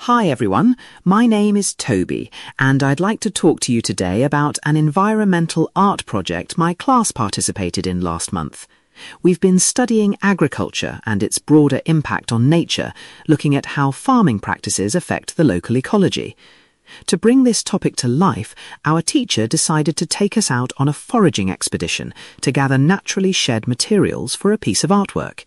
Hi everyone, my name is Toby and I'd like to talk to you today about an environmental art project my class participated in last month. We've been studying agriculture and its broader impact on nature, looking at how farming practices affect the local ecology. To bring this topic to life, our teacher decided to take us out on a foraging expedition to gather naturally shed materials for a piece of artwork.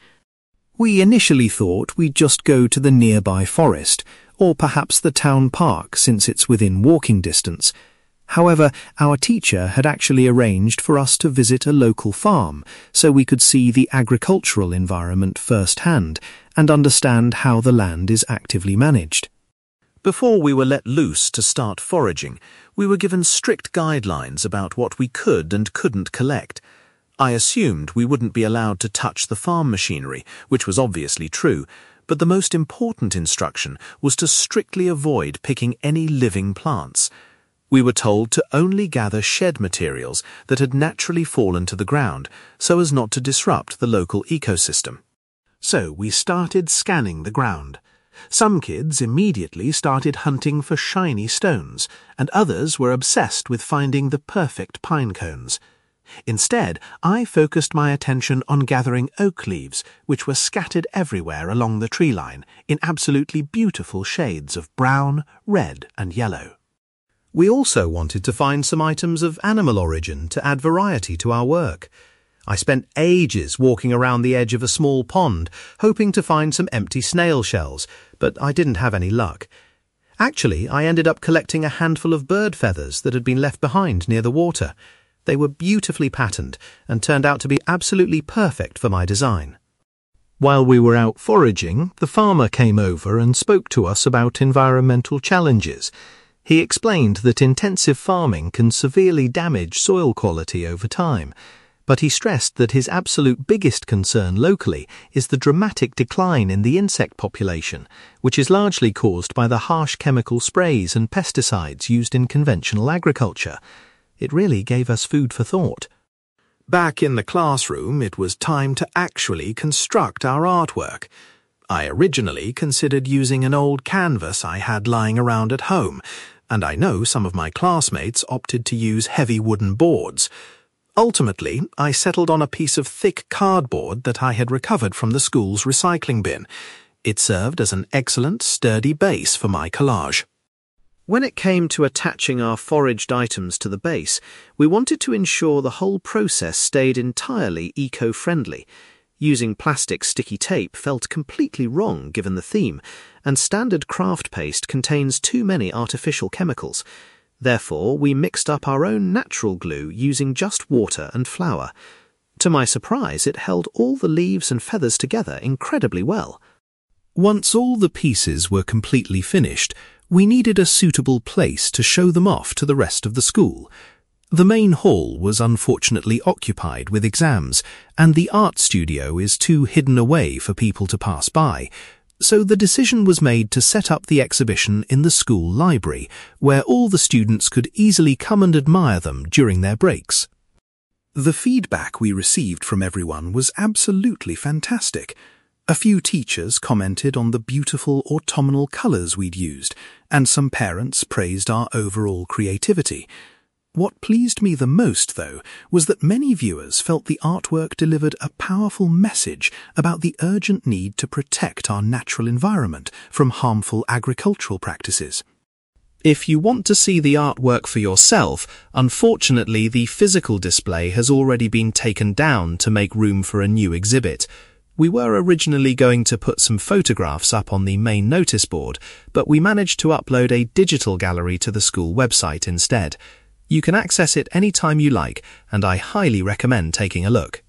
We initially thought we'd just go to the nearby forest, or perhaps the town park since it's within walking distance. However, our teacher had actually arranged for us to visit a local farm so we could see the agricultural environment firsthand and understand how the land is actively managed. Before we were let loose to start foraging, we were given strict guidelines about what we could and couldn't collect. I assumed we wouldn't be allowed to touch the farm machinery, which was obviously true, but the most important instruction was to strictly avoid picking any living plants. We were told to only gather shed materials that had naturally fallen to the ground so as not to disrupt the local ecosystem. So we started scanning the ground. Some kids immediately started hunting for shiny stones, and others were obsessed with finding the perfect pine cones. Instead, I focused my attention on gathering oak leaves, which were scattered everywhere along the tree line in absolutely beautiful shades of brown, red, and yellow. We also wanted to find some items of animal origin to add variety to our work. I spent ages walking around the edge of a small pond, hoping to find some empty snail shells, but I didn't have any luck. Actually, I ended up collecting a handful of bird feathers that had been left behind near the water. They were beautifully patterned and turned out to be absolutely perfect for my design. While we were out foraging, the farmer came over and spoke to us about environmental challenges. He explained that intensive farming can severely damage soil quality over time, but he stressed that his absolute biggest concern locally is the dramatic decline in the insect population, which is largely caused by the harsh chemical sprays and pesticides used in conventional agriculture. It really gave us food for thought. Back in the classroom, it was time to actually construct our artwork. I originally considered using an old canvas I had lying around at home, and I know some of my classmates opted to use heavy wooden boards. Ultimately, I settled on a piece of thick cardboard that I had recovered from the school's recycling bin. It served as an excellent, sturdy base for my collage. When it came to attaching our foraged items to the base, we wanted to ensure the whole process stayed entirely eco-friendly. Using plastic sticky tape felt completely wrong given the theme, and standard craft paste contains too many artificial chemicals. Therefore, we mixed up our own natural glue using just water and flour. To my surprise, it held all the leaves and feathers together incredibly well. Once all the pieces were completely finished, we needed a suitable place to show them off to the rest of the school. The main hall was unfortunately occupied with exams, and the art studio is too hidden away for people to pass by, so the decision was made to set up the exhibition in the school library, where all the students could easily come and admire them during their breaks. The feedback we received from everyone was absolutely fantastic. A few teachers commented on the beautiful autumnal colours we'd used, and some parents praised our overall creativity. What pleased me the most, though, was that many viewers felt the artwork delivered a powerful message about the urgent need to protect our natural environment from harmful agricultural practices. If you want to see the artwork for yourself, unfortunately the physical display has already been taken down to make room for a new exhibit. We were originally going to put some photographs up on the main notice board, but we managed to upload a digital gallery to the school website instead. You can access it anytime you like, and I highly recommend taking a look.